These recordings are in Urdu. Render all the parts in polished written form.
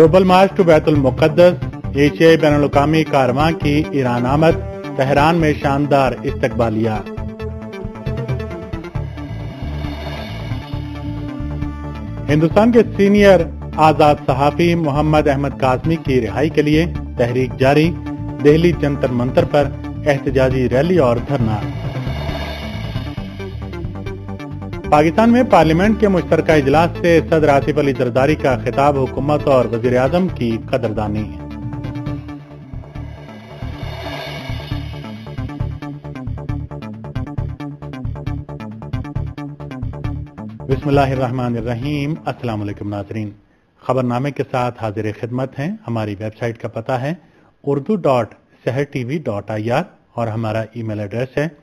ग्लोबल मार्च टू बैतुल मुक़द्दस एशियाई बैनुल-अक़वामी कारवां की ईरान आमद, तेहरान में शानदार इस्तकबालिया। हिंदुस्तान के सीनियर आजाद सहाफी मोहम्मद अहमद काज़मी की रिहाई के लिए तहरीक जारी, दिल्ली जंतर मंतर पर एहतजाजी रैली और धरना। पाकिस्तान में पार्लियामेंट के मुश्तरका इजलास से सदर आसिफ अली जरदारी का खिताब, हुकूमत और वजीर आज़म की कदरदानी। बिस्मिल्लाहिर्रहमानिर्रहीम। अस्सलाम वालेकुम नाज़रीन, खबरनामे के साथ हाजिर खिदमत हैं। हमारी वेबसाइट का पता है urdu.sehertv.ir और हमारा ईमेल एड्रेस है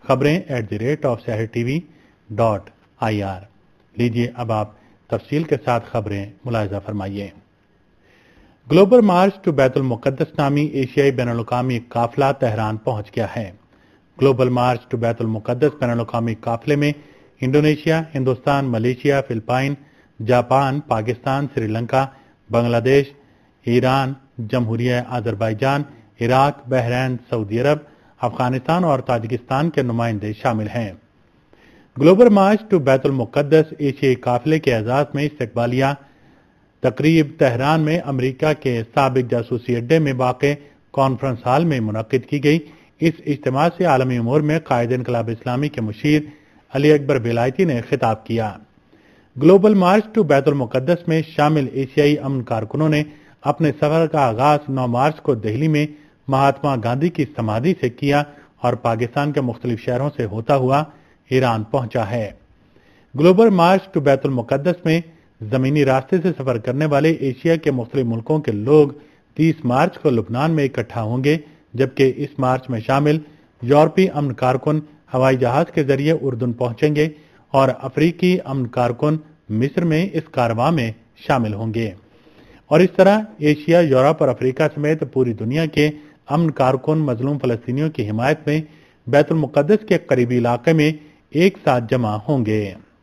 खबरें@sehertv.ir। लीजिए अब आप तफसील के साथ खबरें मुलाहिजा फरमाइए। ग्लोबल मार्च टू बैतुल मुक़द्दस नामी एशियाई बैनुल-अक़वामी काफिला तेहरान पहुंच गया है। ग्लोबल मार्च टू बैतुल मुक़द्दस बैनुल-अक़वामी काफिले में Indonesia, Hindustan, Malaysia, Philippine, Japan, Pakistan, Sri Lanka, Bangladesh, Iran, जमहूरिया Azerbaijan, Iraq, Bahrain, Saudi Arab, Afghanistan और ताजिकिस्तान के नुमाइंदे शामिल हैं। ग्लोबल मार्च टू बैतुल मुक़द्दस एशियाई काफिले के एजाज में इस्तकबालिया तकरीब तेहरान में अमरीका के साबिक जासूसी अड्डे में वाक़े कॉन्फ्रेंस हॉल में मुनक्किद की गई। इस इज्तिमा से आलमी उमूर में कायद इनकलाब इस्लामी के मुशीर अली अकबर बेलायती ने खिताब किया। ग्लोबल मार्च टू बैतुल मुक़द्दस में शामिल एशियाई अमन कारकुनों ने अपने सफर का आगाज 9 मार्च को दिल्ली में महात्मा गांधी की समाधि से किया और पाकिस्तान के मुख्तलिफ शहरों से होता हुआ ईरान पहुंचा है। ग्लोबल मार्च टू बैतुल मुक़द्दस में जमीनी रास्ते से सफर करने वाले एशिया के मुख्तलिफ मुल्कों के लोग 30 मार्च को लुबनान में इकट्ठा होंगे, जबकि इस मार्च में शामिल यूरोपीय अमन कारकुन हवाई जहाज के जरिए उर्दून पहुंचेंगे और अफ्रीकी अमन कारकुन मिस्र में इस कारवां में शामिल होंगे। और इस तरह एशिया, यूरोप और अफ्रीका समेत पूरी दुनिया के अमन कारकुन मजलूम फलस्तीनियों की हिमायत में बैतुल मुक़द्दस के करीबी इलाके में एक साथ जमा होंगे।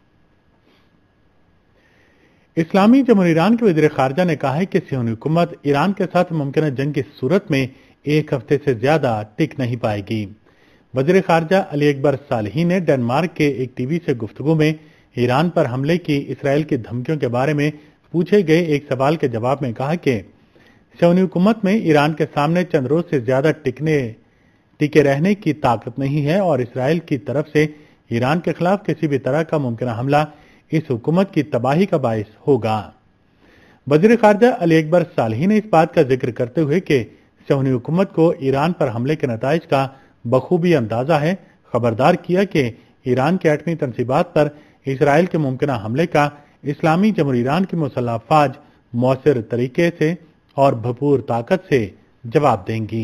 इस्लामी जमहूरी ईरान के वज़ीर ख़ारिजा ने कहा है कि सियोनी हुकूमत ईरान के साथ मुमकिन जंग की सूरत में एक हफ्ते से ज्यादा टिक नहीं पाएगी। वज़ीर ख़ारिजा अली अकबर सालेही ने डेनमार्क के एक टीवी से गुफ्तगू में ईरान पर हमले की इसराइल की धमकियों के बारे में पूछे गए एक सवाल के जवाब में कहा कि सियोनी हुकूमत में ईरान के सामने चंद रोज से ज्यादा टिके रहने की ताकत नहीं है और इसराइल की तरफ से ईरान के खिलाफ किसी भी तरह का मुमकिन हमला इस हुकूमत की तबाही का बायस होगा। वज़ीर ख़ारिजा अली अकबर सालेही ने इस बात का जिक्र करते हुए कि सियोनी हुकूमत को ईरान पर हमले के नताइज का बखूबी अंदाजा है, खबरदार किया कि ईरान के एटमी तनसीबात पर इसराइल के मुमकिन हमले का इस्लामी जमहूरी ईरान की मुसल्लह अफ़वाज मौसर तरीके से और भरपूर ताकत से जवाब देंगी।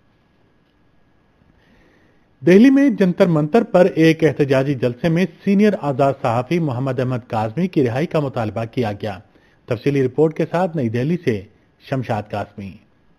दिल्ली में जंतर मंतर पर एक एहतजाजी जलसे में सीनियर आजाद सहाफी मोहम्मद अहमद काज़मी की रिहाई का मुतालबा किया गया। तफसीली रिपोर्ट के साथ नई दिल्ली से शमशाद काज़मी।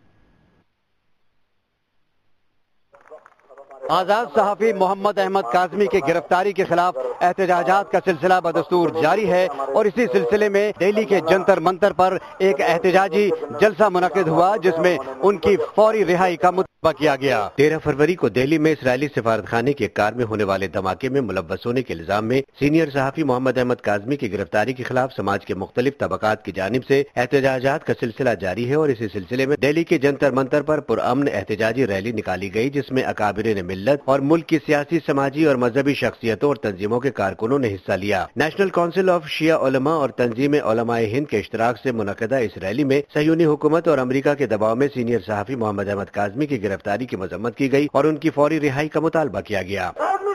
आजाद सहाफी मोहम्मद अहमद काज़मी की गिरफ्तारी के खिलाफ एहतजाजात का सिलसिला बदस्तूर जारी है और इसी सिलसिले में दिल्ली के जंतर मंतर पर एक एहतजाजी जलसा मुनक्किद हुआ, जिसमें उनकी फौरी रिहाई का मुतालबा किया गया। 13 फरवरी को दिल्ली में इसराइली सिफारतखाने की एक कार में होने वाले धमाके में मुलव्वस होने के इल्जाम में सीनियर सहाफी मोहम्मद अहमद काज़मी की गिरफ्तारी के खिलाफ समाज के मुख्तलिफ तबकात की जानिब से एहतजाजात का सिलसिला जारी है और इसी सिलसिले में दिल्ली के जंतर मंतर पर पुरअमन एहतजाजी रैली निकाली गई, जिसमें अकाबिरीन मिल्लत और मुल्क की सियासी, समाजी और मजहबी शख्सियतों और तंजीमों के कारकुनों ने हिस्सा लिया। नेशनल काउंसिल ऑफ शिया उलमा और तंजीम उलमाए हिंद के इश्तराक से मुनक़दा इस रैली में सह्यूनी हुकूमत और अमरीका के दबाव में सीनियर सहाफी मोहम्मद अहमद काज़मी की गिरफ्तारी की मजम्मत की गई और उनकी फौरी रिहाई का मुतालबा किया गया।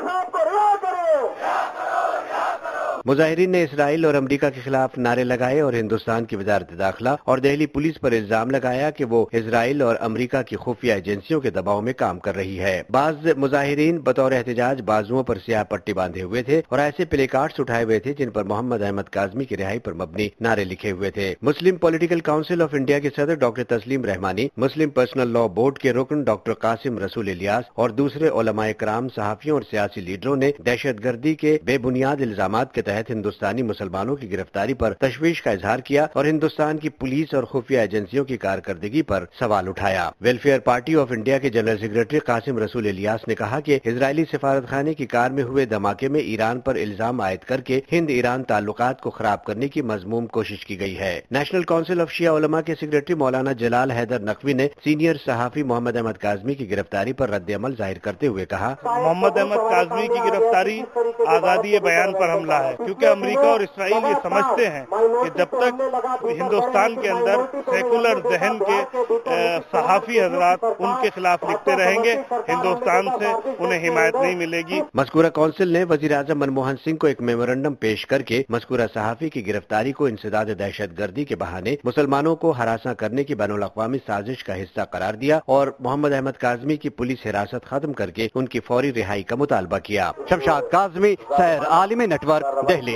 मुजाहिरीन ने इसराइल और अमरीका के खिलाफ नारे लगाए और हिंदुस्तान की वजारत दाखिला और दिल्ली पुलिस पर इल्जाम लगाया कि वो इसराइल और अमरीका की खुफिया एजेंसियों के दबाव में काम कर रही है। बाज मुजाहिरीन बतौर एहतजाज बाजुओं पर स्याह पट्टी बांधे हुए थे और ऐसे प्ले कार्ड्स उठाए हुए थे जिन पर मोहम्मद अहमद काज़मी की रिहाई पर मबनी नारे लिखे हुए थे। Muslim political council of India के सदर doctor Taslim Rahmani, Muslim personal law board के रुकन डॉक्टर कासिम रसूल इलियास और दूसरे उलमाए कराम, सहाफियों और सियासी लीडरों ने दहशत गर्दी के बेबुनियाद इल्जामात के تحت ہندوستانی مسلمانوں کی گرفتاری پر تشویش کا اظہار کیا اور ہندوستان کی پولیس اور خفیہ ایجنسیوں کی کارکردگی پر سوال اٹھایا۔ ویلفیئر پارٹی آف انڈیا کے جنرل سیکریٹری قاسم رسول الیاس نے کہا کہ اسرائیلی سفارت خانے کی کار میں ہوئے دھماکے میں ایران پر الزام عائد کر کے ہند ایران تعلقات کو خراب کرنے کی مذموم کوشش کی گئی ہے۔ نیشنل کونسل آف شیعہ علماء کے سیکریٹری مولانا جلال حیدر نقوی نے سینئر صحافی محمد احمد کاظمی کی گرفتاری پر رد عمل ظاہر کرتے ہوئے کہا، محمد احمد کاظمی کی گرفتاری آزادی بیان پر حملہ ہے، کیونکہ امریکہ اور اسرائیل یہ سمجھتے ہیں کہ جب تک ہندوستان کے اندر سیکولر ذہن کے صحافی حضرات ان کے خلاف لکھتے رہیں گے، ہندوستان سے انہیں حمایت نہیں ملے گی۔ مذکورہ کونسل نے وزیر اعظم منموہن سنگھ کو ایک میمورنڈم پیش کر کے مذکورہ صحافی کی گرفتاری کو انسداد دہشت گردی کے بہانے مسلمانوں کو ہراساں کرنے کی بین الاقوامی سازش کا حصہ قرار دیا اور محمد احمد کاظمی کی پولیس حراست ختم کر کے ان کی فوری رہائی کا مطالبہ کیا۔ شمشاد کاظمی، سیر عالمی نیٹ ورک، دہلی۔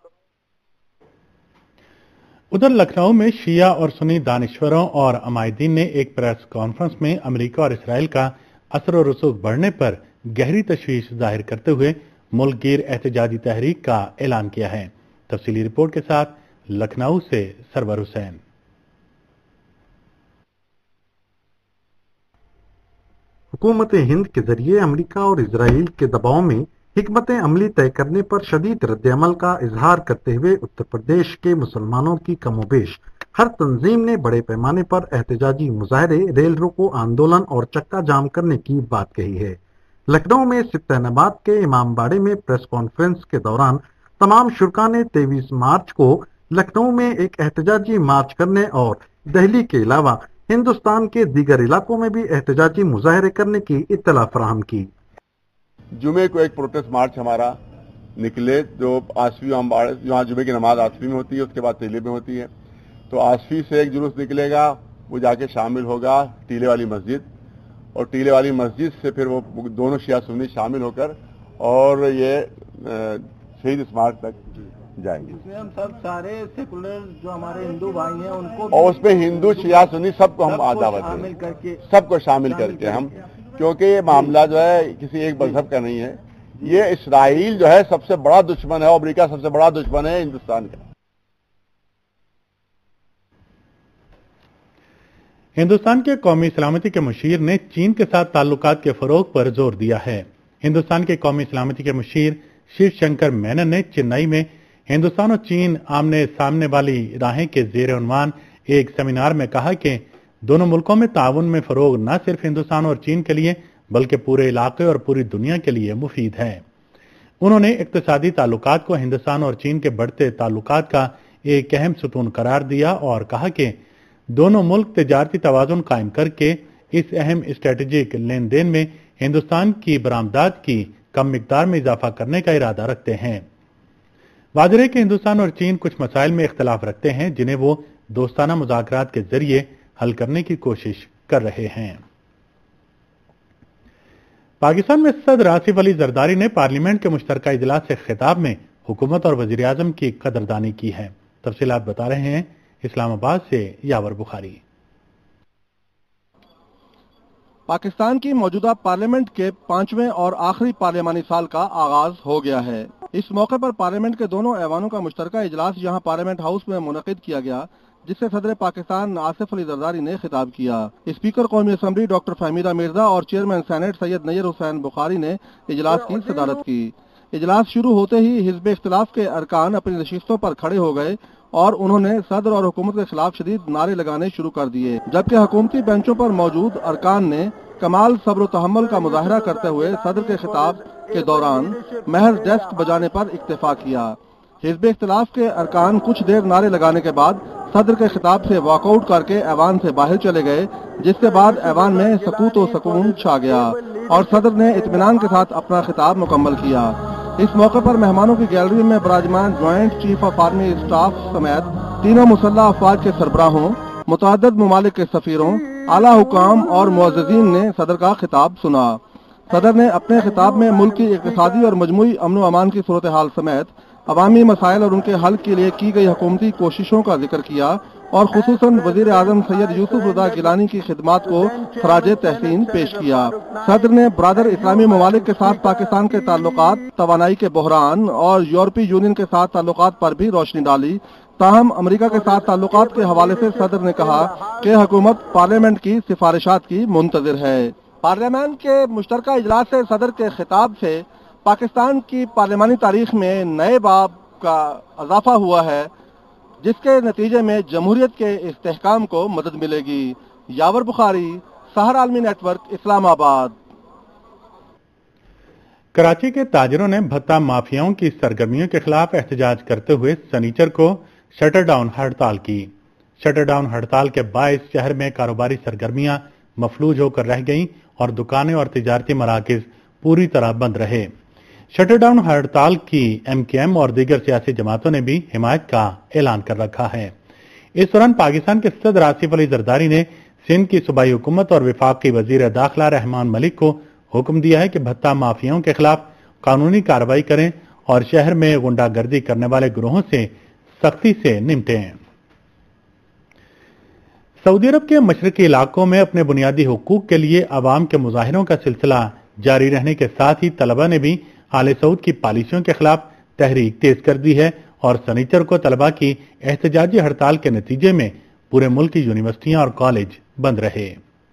ادھر لکھنؤ میں شیعہ اور سنی دانشوروں اور عمائدین نے ایک پریس کانفرنس میں امریکہ اور اسرائیل کا اثر و رسوخ بڑھنے پر گہری تشویش ظاہر کرتے ہوئے ملک گیر احتجاجی تحریک کا اعلان کیا ہے۔ تفصیلی رپورٹ کے ساتھ لکھنؤ سے سرور حسین۔ حکومت ہند کے ذریعے امریکہ اور اسرائیل کے دباؤ میں حکمت عملی طے کرنے پر شدید رد عمل کا اظہار کرتے ہوئے اتر پردیش کے مسلمانوں کی کم و بیش ہر تنظیم نے بڑے پیمانے پر احتجاجی مظاہرے، ریل روکو آندولن اور چکا جام کرنے کی بات کہی ہے۔ لکھنؤ میں سبتہ نبات کے امام باڑے میں پریس کانفرنس کے دوران تمام شرکاء نے 23 مارچ کو لکھنؤ میں ایک احتجاجی مارچ کرنے اور دہلی کے علاوہ ہندوستان کے دیگر علاقوں میں بھی احتجاجی مظاہرے کرنے کی اطلاع فراہم کی۔ جمعے کو ایک پروٹیسٹ مارچ ہمارا نکلے جو آصفی یہاں جمعے کی نماز آصفی میں ہوتی ہے، اس کے بعد ٹیلے میں ہوتی ہے، تو آصفی سے ایک جلوس نکلے گا، وہ جا کے شامل ہوگا ٹیلے والی مسجد، اور ٹیلے والی مسجد سے پھر وہ دونوں شیعہ سنی شامل ہو کر اور یہ شہید اسمارک تک جائیں گے۔ اس میں ہم سب سارے سیکولر جو ہمارے ہندو بھائی ہیں ان کو اور اس میں ہندو شیعہ سنی سب کو ہم دعوت دیں، سب کو شامل کر کے ہم، کیونکہ یہ معاملہ جو ہے کسی ایک مذہب کا نہیں ہے، یہ اسرائیل جو ہے سب سے بڑا دشمن ہے، امریکہ سب سے بڑا دشمن ہے ہندوستان کا۔ ہندوستان کے قومی سلامتی کے مشیر نے چین کے ساتھ تعلقات کے فروغ پر زور دیا ہے۔ ہندوستان کے قومی سلامتی کے مشیر شیو شنکر مینن نے چنئی میں ہندوستان اور چین آمنے سامنے والی راہیں کے زیر عنوان ایک سیمینار میں کہا کہ دونوں ملکوں میں تعاون میں فروغ نہ صرف ہندوستان اور چین کے لیے بلکہ پورے علاقے اور پوری دنیا کے لیے مفید ہے۔ انہوں نے اقتصادی تعلقات کو ہندوستان اور چین کے بڑھتے تعلقات کا ایک اہم ستون قرار دیا اور کہا کہ دونوں ملک تجارتی توازن قائم کر کے اس اہم اسٹریٹجک لین دین میں ہندوستان کی برآمدات کی کم مقدار میں اضافہ کرنے کا ارادہ رکھتے ہیں۔ واضح ہے کہ ہندوستان اور چین کچھ مسائل میں اختلاف رکھتے ہیں جنہیں وہ دوستانہ مذاکرات کے ذریعے حل کرنے کی کوشش کر رہے ہیں۔ پاکستان میں صدر آصف علی زرداری نے پارلیمنٹ کے مشترکہ اجلاس سے خطاب میں حکومت اور وزیر اعظم کی قدردانی کی ہے۔ تفصیلات بتا رہے ہیں اسلام آباد سے یاور بخاری۔ پاکستان کی موجودہ پارلیمنٹ کے 5ویں اور آخری پارلیمانی سال کا آغاز ہو گیا ہے۔ اس موقع پر پارلیمنٹ کے دونوں ایوانوں کا مشترکہ اجلاس یہاں پارلیمنٹ ہاؤس میں منعقد کیا گیا، جس سے صدر پاکستان آصف علی زرداری نے خطاب کیا۔ اسپیکر قومی اسمبلی ڈاکٹر فہمیدہ مرزا اور چیئرمین سینٹ سید نیر حسین بخاری نے اجلاس کی صدارت کی۔ اجلاس شروع ہوتے ہی حزب اختلاف کے ارکان اپنی نشستوں پر کھڑے ہو گئے اور انہوں نے صدر اور حکومت کے خلاف شدید نعرے لگانے شروع کر دیے، جبکہ حکومتی بینچوں پر موجود ارکان نے کمال صبر و تحمل کا مظاہرہ کرتے ہوئے صدر کے خطاب کے دوران محض ڈیسک بجانے پر اکتفا کیا۔ حزب اختلاف کے ارکان کچھ دیر نعرے لگانے کے بعد صدر کے خطاب سے واک آؤٹ کر کے ایوان سے باہر چلے گئے، جس کے بعد ایوان میں سکوت و سکون چھا گیا اور صدر نے اطمینان کے ساتھ اپنا خطاب مکمل کیا۔ اس موقع پر مہمانوں کی گیلری میں براجمان joint chief of army staff سمیت تینوں مسلح افواج کے سربراہوں، متعدد ممالک کے سفیروں، اعلیٰ حکام اور معززین نے صدر کا خطاب سنا۔ صدر نے اپنے خطاب میں ملک کی اقتصادی اور مجموعی امن و امان کی صورتحال سمیت عوامی مسائل اور ان کے حل کے لیے کی گئی حکومتی کوششوں کا ذکر کیا اور خصوصاً وزیر اعظم سید یوسف رضا گیلانی کی خدمات کو خراج تحسین پیش کیا۔ صدر نے برادر اسلامی ممالک کے ساتھ پاکستان کے تعلقات، توانائی کے بحران اور یورپی یونین کے ساتھ تعلقات پر بھی روشنی ڈالی۔ تاہم امریکہ کے ساتھ تعلقات کے حوالے سے صدر نے کہا کہ حکومت پارلیمنٹ کی سفارشات کی منتظر ہے۔ پارلیمنٹ کے مشترکہ اجلاس سے صدر کے خطاب سے پاکستان کی پارلیمانی تاریخ میں نئے باب کا اضافہ ہوا ہے، جس کے نتیجے میں جمہوریت کے استحکام کو مدد ملے گی۔ یاور بخاری، سحر عالمی نیٹ ورک، اسلام آباد۔ کراچی کے تاجروں نے بھتہ مافیاؤں کی سرگرمیوں کے خلاف احتجاج کرتے ہوئے سنیچر کو شٹر ڈاؤن ہڑتال کی۔ شٹر ڈاؤن ہڑتال کے باعث شہر میں کاروباری سرگرمیاں مفلوج ہو کر رہ گئیں اور دکانیں اور تجارتی مراکز پوری طرح بند رہے۔ شٹر ڈاؤن ہڑتال کی ایم کیو ایم اور دیگر سیاسی جماعتوں نے بھی حمایت کا اعلان کر رکھا ہے۔ اس دوران پاکستان کے صدر آصف علی زرداری نے سندھ کی صوبائی حکومت اور وفاقی وزیر داخلہ رحمان ملک کو حکم دیا ہے کہ بھتہ مافیاؤں کے خلاف قانونی کارروائی کریں اور شہر میں غنڈہ گردی کرنے والے گروہوں سے سختی سے نمٹیں۔ سعودی عرب کے مشرقی علاقوں میں اپنے بنیادی حقوق کے لیے عوام کے مظاہروں کا سلسلہ جاری رہنے کے ساتھ ہی طلبہ نے بھی آل سعود کی پالیسیوں کے خلاف تحریک تیز کر دی ہے اور سنیچر کو طلبہ کی احتجاجی ہڑتال کے نتیجے میں پورے ملک کی یونیورسٹیاں اور کالج بند رہے۔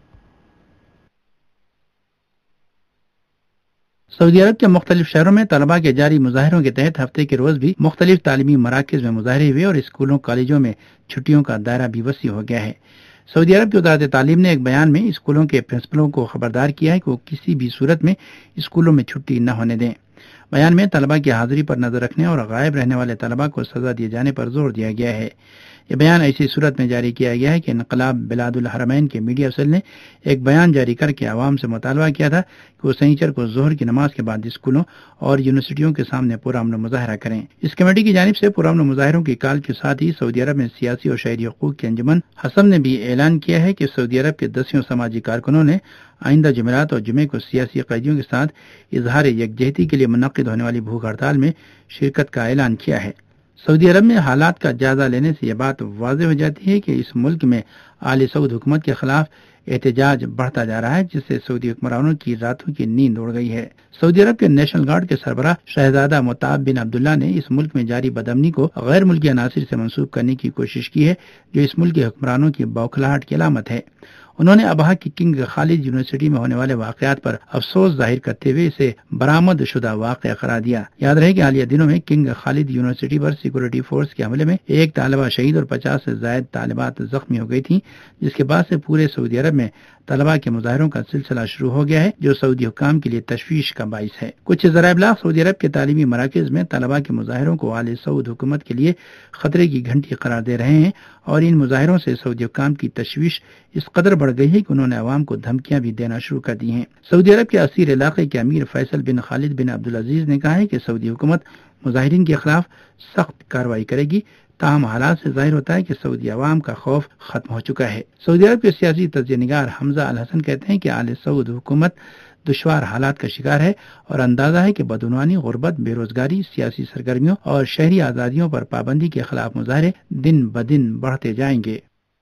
سعودی عرب کے مختلف شہروں میں طلبہ کے جاری مظاہروں کے تحت ہفتے کے روز بھی مختلف تعلیمی مراکز میں مظاہرے ہوئے اور اسکولوں کالجوں میں چھٹیوں کا دائرہ بھی وسیع ہو گیا ہے۔ سعودی عرب کی وزارت تعلیم نے ایک بیان میں اسکولوں کے پرنسپلوں کو خبردار کیا ہے کہ وہ کسی بھی صورت میں اسکولوں میں چھٹی نہ ہونے دیں۔ بیان میں طلبہ کی حاضری پر نظر رکھنے اور غائب رہنے والے طلبہ کو سزا دیے جانے پر زور دیا گیا ہے۔ یہ بیان ایسی صورت میں جاری کیا گیا ہے کہ انقلاب بلاد الحرمین کے میڈیا سیل نے ایک بیان جاری کر کے عوام سے مطالبہ کیا تھا کہ وہ سنیچر کو ظہر کی نماز کے بعد اسکولوں اور یونیورسٹیوں کے سامنے پرامن مظاہرہ کریں۔ اس کمیٹی کی جانب سے پرامن مظاہروں کی کال کے ساتھ ہی سعودی عرب میں سیاسی اور شہری حقوق کے انجمن حسم نے بھی اعلان کیا ہے کہ سعودی عرب کے 10 سماجی کارکنوں نے آئندہ جمعرات اور جمعے کو سیاسی قیدیوں کے ساتھ اظہار یکجہتی کے لیے منعقد ہونے والی بھوک ہڑتال میں شرکت کا اعلان کیا ہے۔ سعودی عرب میں حالات کا جائزہ لینے سے یہ بات واضح ہو جاتی ہے کہ اس ملک میں آل سعود حکومت کے خلاف احتجاج بڑھتا جا رہا ہے، جس سے سعودی حکمرانوں کی راتوں کی نیند اڑ گئی ہے۔ سعودی عرب کے نیشنل گارڈ کے سربراہ شہزادہ متعب بن عبداللہ نے اس ملک میں جاری بدامنی کو غیر ملکی عناصر سے منسوب کرنے کی کوشش کی ہے، جو اس ملک کے حکمرانوں کی بوکھلاہٹ کی علامت ہے۔ انہوں نے ابہا کی کنگ خالد یونیورسٹی میں ہونے والے واقعات پر افسوس ظاہر کرتے ہوئے اسے برآمد شدہ واقعہ قرار دیا۔ یاد رہے کہ حالیہ دنوں میں کنگ خالد یونیورسٹی پر سیکورٹی فورس کے حملے میں ایک طالبہ شہید اور 50 سے زائد طالبات زخمی ہو گئی تھیں، جس کے بعد سے پورے سعودی عرب میں طلبہ کے مظاہروں کا سلسلہ شروع ہو گیا ہے، جو سعودی حکام کے لیے تشویش کا باعث ہے۔ کچھ ذرائع ابلاغ سعودی عرب کے تعلیمی مراکز میں طلبہ کے مظاہروں کو آل سعود حکومت کے لیے خطرے کی گھنٹی قرار دے رہے ہیں اور ان مظاہروں سے سعودی حکام کی تشویش اس قدر بڑھ گئی ہے کہ انہوں نے عوام کو دھمکیاں بھی دینا شروع کر دی ہیں۔ سعودی عرب کے اسیر علاقے کے امیر فیصل بن خالد بن عبدالعزیز نے کہا ہے کہ سعودی حکومت مظاہرین کے خلاف سخت کارروائی کرے گی، تاہم حالات سے ظاہر ہوتا ہے کہ سعودی عوام کا خوف ختم ہو چکا ہے۔ سعودی عرب کے سیاسی تجزیہ نگار حمزہ الحسن کہتے ہیں کہ آل سعود حکومت دشوار حالات کا شکار ہے اور اندازہ ہے کہ بدعنوانی، غربت، بے روزگاری، سیاسی سرگرمیوں اور شہری آزادیوں پر پابندی کے خلاف مظاہرے دن بدن بڑھتے جائیں گے۔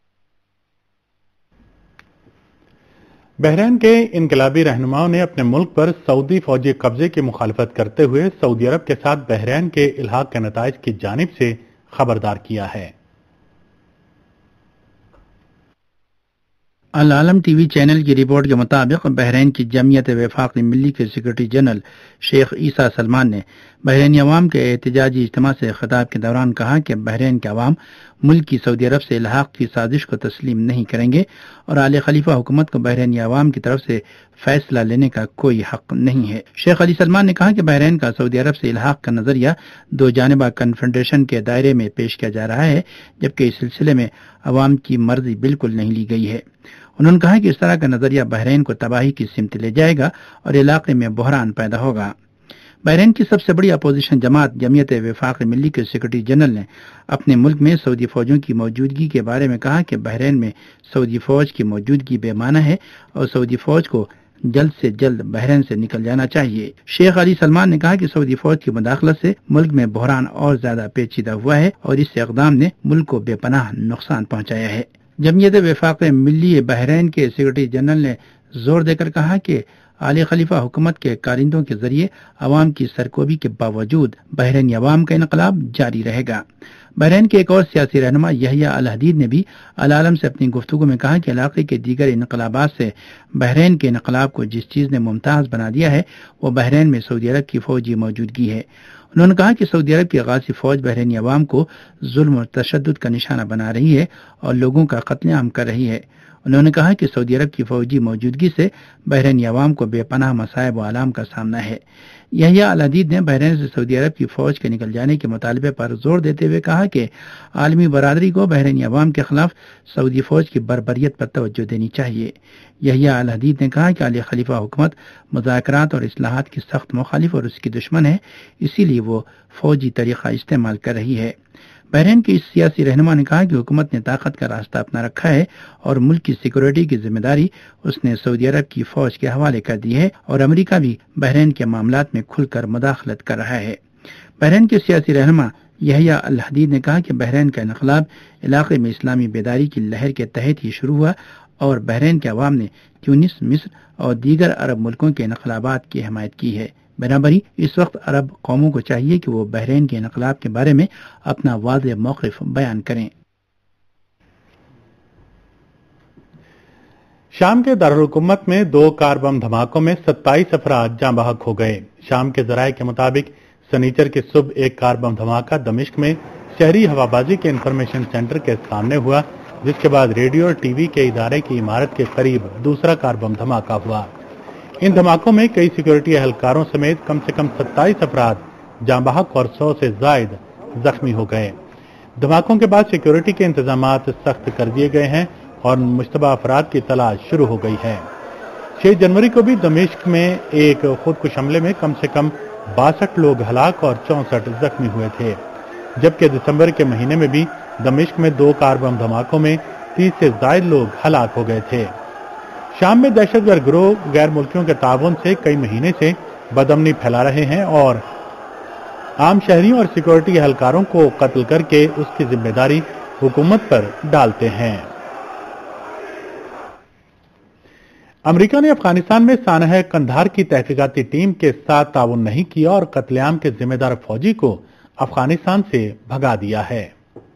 بحرین کے انقلابی رہنماؤں نے اپنے ملک پر سعودی فوجی قبضے کی مخالفت کرتے ہوئے سعودی عرب کے ساتھ بحرین کے الحاق کے نتائج کی جانب سے خبردار کیا ہے۔ العالم ٹی وی چینل کی رپورٹ کے مطابق بحرین کی جمعیت وفاق ملی کے سیکرٹری جنرل شیخ عیسیٰ سلمان نے بحرینی عوام کے احتجاجی اجتماع سے خطاب کے دوران کہا کہ بحرین کے عوام ملک کی سعودی عرب سے الحاق کی سازش کو تسلیم نہیں کریں گے اور آل خلیفہ حکومت کو بحرینی عوام کی طرف سے فیصلہ لینے کا کوئی حق نہیں ہے۔ شیخ علی سلمان نے کہا کہ بحرین کا سعودی عرب سے الحاق کا نظریہ دو جانبہ کنفیڈریشن کے دائرے میں پیش کیا جا رہا ہے، جبکہ اس سلسلے میں عوام کی مرضی بالکل نہیں لی گئی ہے۔ انہوں نے کہا کہ اس طرح کا نظریہ بحرین کو تباہی کی سمت لے جائے گا اور علاقے میں بحران پیدا ہوگا۔ بحرین کی سب سے بڑی اپوزیشن جماعت جمعیت وفاق ملی کے سیکرٹری جنرل نے اپنے ملک میں سعودی فوجوں کی موجودگی کے بارے میں کہا کہ بحرین میں سعودی فوج کی موجودگی بے معنی ہے اور سعودی فوج کو جلد سے جلد بحرین سے نکل جانا چاہیے۔ شیخ علی سلمان نے کہا کہ سعودی فوج کی مداخلت سے ملک میں بحران اور زیادہ پیچیدہ ہوا ہے اور اس اقدام نے ملک کو بے پناہ نقصان پہنچایا ہے۔ جمعیت وفاق ملی بحرین کے سیکرٹری جنرل نے زور دے کر کہا کہ اعلی خلیفہ حکومت کے کارندوں کے ذریعے عوام کی سرکوبی کے باوجود بحرینی عوام کا انقلاب جاری رہے گا۔ بحرین کے ایک اور سیاسی رہنما یحییٰ الحدید نے بھی العالم سے اپنی گفتگو میں کہا کہ علاقے کے دیگر انقلابات سے بحرین کے انقلاب کو جس چیز نے ممتاز بنا دیا ہے وہ بحرین میں سعودی عرب کی فوجی موجودگی ہے۔ انہوں نے کہا کہ سعودی عرب کی غاصب فوج بحرینی عوام کو ظلم اور تشدد کا نشانہ بنا رہی ہے اور لوگوں کا قتل عام کر رہی ہے۔ انہوں نے کہا کہ سعودی عرب کی فوجی موجودگی سے بحرینی عوام کو بے پناہ مصائب و آلام کا سامنا ہے۔ یحییٰ الحدید نے بحرین سے سعودی عرب کی فوج کے نکل جانے کے مطالبے پر زور دیتے ہوئے کہا کہ عالمی برادری کو بحرینی عوام کے خلاف سعودی فوج کی بربریت پر توجہ دینی چاہیے۔ یحییٰ الحدید نے کہا کہ اعلی خلیفہ حکومت مذاکرات اور اصلاحات کی سخت مخالف اور اس کی دشمن ہے، اسی لیے وہ فوجی طریقہ استعمال کر رہی ہے۔ بحرین کے اس سیاسی رہنما نے کہا کہ حکومت نے طاقت کا راستہ اپنا رکھا ہے اور ملک کی سیکورٹی کی ذمہ داری اس نے سعودی عرب کی فوج کے حوالے کر دی ہے اور امریکہ بھی بحرین کے معاملات میں کھل کر مداخلت کر رہا ہے۔ بحرین کے سیاسی رہنما یحییٰ الحدید نے کہا کہ بحرین کا انقلاب علاقے میں اسلامی بیداری کی لہر کے تحت ہی شروع ہوا اور بحرین کے عوام نے تیونس، مصر اور دیگر عرب ملکوں کے انقلابات کی حمایت کی ہے۔ برابری اس وقت عرب قوموں کو چاہیے کہ وہ بحرین کے انقلاب کے بارے میں اپنا واضح موقف بیان کریں۔ شام کے دارالحکومت میں 2 کار بم دھماکوں میں 27 افراد جاں بحق ہو گئے۔ شام کے ذرائع کے مطابق سنیچر کی صبح ایک کار بم دھماکہ دمشق میں شہری ہوابازی کے انفارمیشن سینٹر کے سامنے ہوا، جس کے بعد ریڈیو اور ٹی وی کے ادارے کی عمارت کے قریب دوسرا کار بم دھماکہ ہوا۔ ان دھماکوں میں کئی سیکورٹی اہلکاروں سمیت کم سے کم 27 افراد جاں بحق اور 100 سے زائد زخمی ہو گئے۔ دھماکوں کے بعد سیکورٹی کے انتظامات سخت کر دیے گئے ہیں اور مشتبہ افراد کی تلاش شروع ہو گئی ہے۔ 6 جنوری کو بھی دمشق میں ایک خودکش حملے میں کم سے کم 62 لوگ ہلاک اور 64 زخمی ہوئے تھے، جبکہ دسمبر کے مہینے میں بھی دمشق میں 2 کار بم دھماکوں میں 30 سے زائد لوگ ہلاک ہو گئے تھے۔ شام میں دہشت گرد گروہ غیر ملکیوں کے تعاون سے کئی مہینے سے بدامنی پھیلا رہے ہیں اور عام شہریوں اور سیکورٹی اہلکاروں کو قتل کر کے اس کی ذمہ داری حکومت پر ڈالتے ہیں۔ امریکہ نے افغانستان میں سانحہ قندھار کی تحقیقاتی ٹیم کے ساتھ تعاون نہیں کیا اور قتل عام کے ذمہ دار فوجی کو افغانستان سے بھگا دیا ہے۔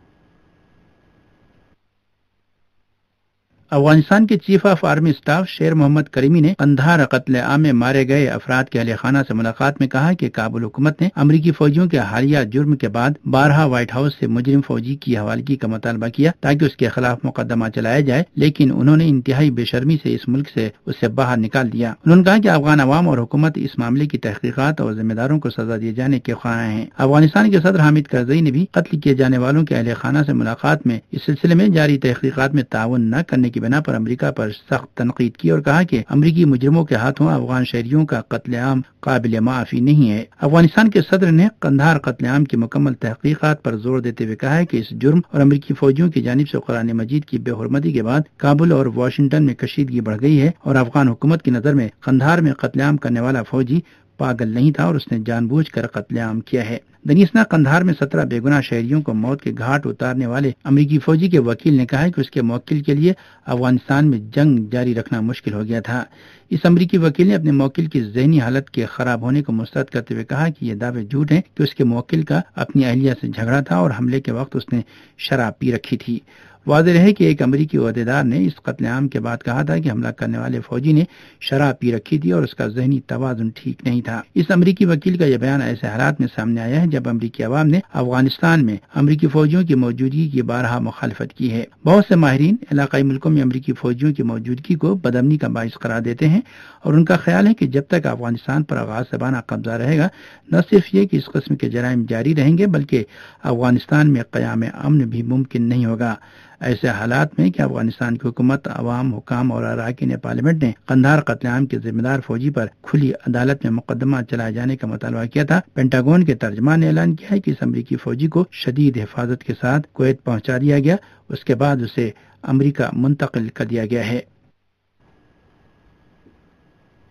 افغانستان کے چیف آف آرمی اسٹاف شیر محمد کریمی نے قندھار قتل عام میں مارے گئے افراد کے اہل خانہ سے ملاقات میں کہا کہ کابل حکومت نے امریکی فوجیوں کے حالیہ جرم کے بعد بارہا وائٹ ہاؤس سے مجرم فوجی کی حوالگی کا مطالبہ کیا تاکہ اس کے خلاف مقدمہ چلایا جائے، لیکن انہوں نے انتہائی بے شرمی سے اس ملک سے اسے باہر نکال دیا۔ انہوں نے کہا کہ افغان عوام اور حکومت اس معاملے کی تحقیقات اور ذمہ داروں کو سزا دیے جانے کے خواہاں ہیں۔ افغانستان کے صدر حامد کرزئی نے بھی قتل کیے جانے والوں کے اہل خانہ سے ملاقات میں اس سلسلے میں جاری تحقیقات میں تعاون نہ کرنے کی بنا پر امریکہ پر سخت تنقید کی اور کہا کہ امریکی مجرموں کے ہاتھوں افغان شہریوں کا قتل عام قابل معافی نہیں ہے۔ افغانستان کے صدر نے قندھار قتل عام کی مکمل تحقیقات پر زور دیتے ہوئے کہا ہے کہ اس جرم اور امریکی فوجیوں کی جانب سے قرآن مجید کی بے حرمتی کے بعد کابل اور واشنگٹن میں کشیدگی بڑھ گئی ہے اور افغان حکومت کی نظر میں قندھار میں قتل عام کرنے والا فوجی پاگل نہیں تھا اور اس نے جان بوجھ کر قتل عام کیا ہے۔ دنیسنا قندھار میں 17 بے گناہ شہریوں کو موت کے گھاٹ اتارنے والے امریکی فوجی کے وکیل نے کہا ہے کہ اس کے موکل کے لیے افغانستان میں جنگ جاری رکھنا مشکل ہو گیا تھا۔ اس امریکی وکیل نے اپنے موکل کی ذہنی حالت کے خراب ہونے کو مسترد کرتے ہوئے کہا کہ یہ دعوے جھوٹ ہیں کہ اس کے موکل کا اپنی اہلیہ سے جھگڑا تھا اور حملے کے وقت اس نے شراب پی رکھی تھی۔ واضح رہے کہ ایک امریکی عہدیدار نے اس قتل عام کے بعد کہا تھا کہ حملہ کرنے والے فوجی نے شراب پی رکھی تھی اور اس کا ذہنی توازن ٹھیک نہیں تھا۔ اس امریکی وکیل کا یہ بیان ایسے حالات میں سامنے آیا ہے جب امریکی عوام نے افغانستان میں امریکی فوجیوں کی موجودگی کی بارہا مخالفت کی ہے۔ بہت سے ماہرین علاقائی ملکوں میں امریکی فوجیوں کی موجودگی کو بدامنی کا باعث قرار دیتے ہیں اور ان کا خیال ہے کہ جب تک افغانستان پر غاصبانہ قبضہ رہے گا، نہ صرف یہ کہ اس قسم کے جرائم جاری رہیں گے بلکہ افغانستان میں قیام امن بھی ممکن نہیں ہوگا۔ ایسے حالات میں کہ افغانستان کی حکومت، عوام، حکام اور اراکین پارلیمنٹ نے قندھار قتل عام کے ذمہ دار فوجی پر کھلی عدالت میں مقدمہ چلائے جانے کا مطالبہ کیا تھا، پینٹاگون کے ترجمان نے اعلان کیا ہے کہ اس امریکی فوجی کو شدید حفاظت کے ساتھ کویت پہنچا دیا گیا، اس کے بعد اسے امریکہ منتقل کر دیا گیا ہے۔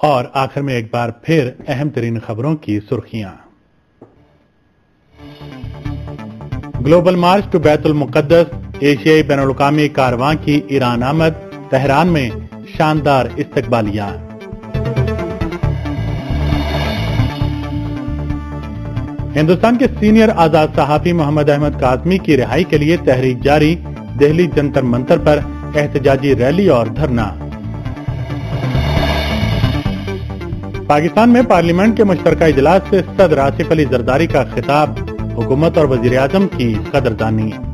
اور آخر میں ایک بار پھر اہم ترین خبروں کی سرخیاں۔ گلوبل مارچ ٹو بیت المقدس، ایشیائی بین الاقوامی کارواں کی ایران آمد، تہران میں شاندار استقبالیہ۔ ہندوستان کے سینئر آزاد صحافی محمد احمد کاظمی کی رہائی کے لیے تحریک جاری، دہلی جنتر منتر پر احتجاجی ریلی اور دھرنا۔ پاکستان میں پارلیمنٹ کے مشترکہ اجلاس سے صدر آصف علی زرداری کا خطاب، حکومت اور وزیر اعظم کی قدردانی۔